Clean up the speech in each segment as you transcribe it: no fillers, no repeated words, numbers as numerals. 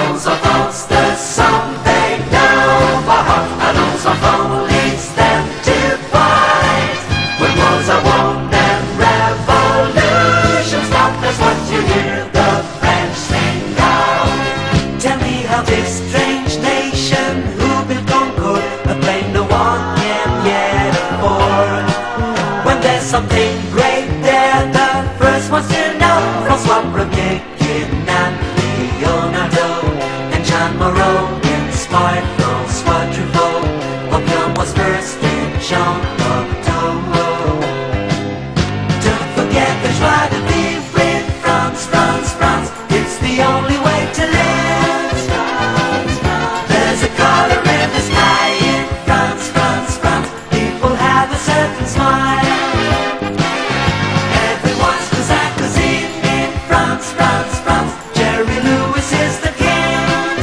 Allons enfants, the song they know by heart. Allons enfants leads them to fight. When wars are won and revolutions stop, that's what you hear the French sing out. Tell me how this strange nation who built Concord a plane no one can yet afford. When there's something great there, the first ones to know, François Premier, and Leonardo and Jean Moreau inspired François Truffaut. Opium was first in Jean October. Don't forget the joie de vivre in France, France, France. It's the only way to live. There's a color in the sky in France, France, France. People have a certain smile. Everyone's cuisine, cuisine in France, France, France. Jerry Lewis is the king.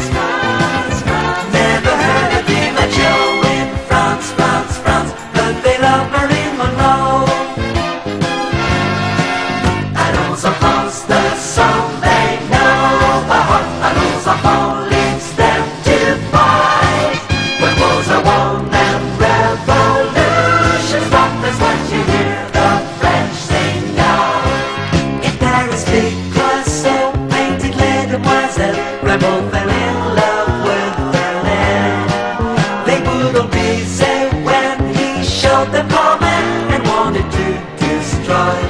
Never heard of DiMaggio in France, France, France, but they love Marilyn Monroe. Allons enfants, the song they know by heart. Allons enfants leads them to fight. When wars are won and revolutions stop, that's what you hear the French sing out. In Paris, Picasso painted Les Demoiselles. Rimbaud fell in love with Berlin. They wouldn't be safe when he showed them comment and wanted to destroy